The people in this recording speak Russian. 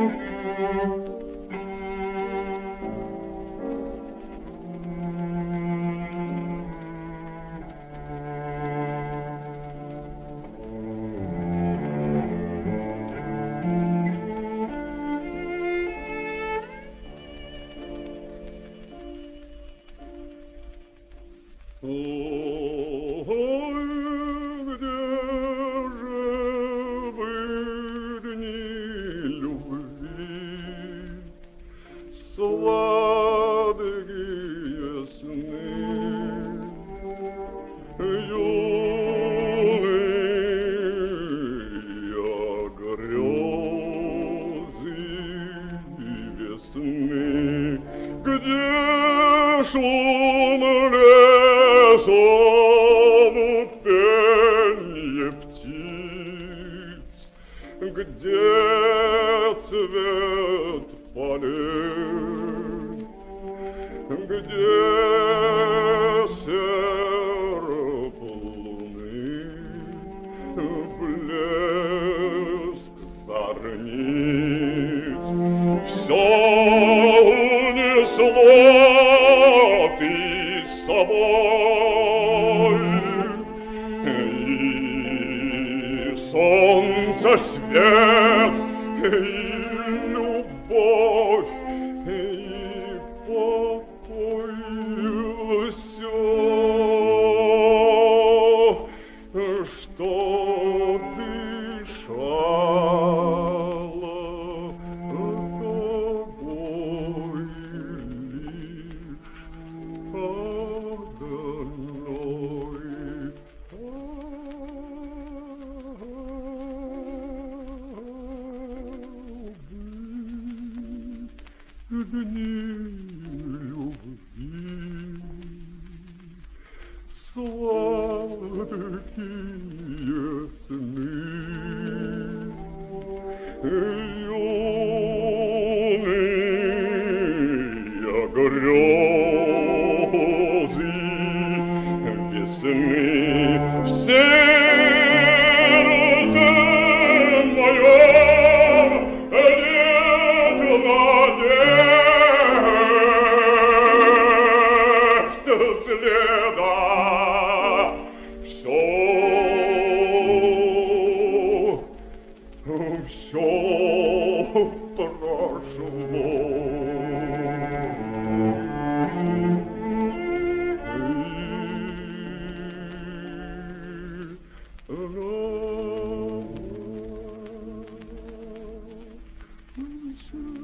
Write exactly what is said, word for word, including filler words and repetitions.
Сладкие сны, юные грезы весны, где шум лесов, пенье птиц, где цвет полей, где серп луны, блеск зорниц, все унесло ты с собой, и солнце свет, и любовь, и покой, все, что дышало тобой лишь одной дни любви, сладкие сны, юные грезы весны, в сердце моем нет надежды следа, все, все прошло. И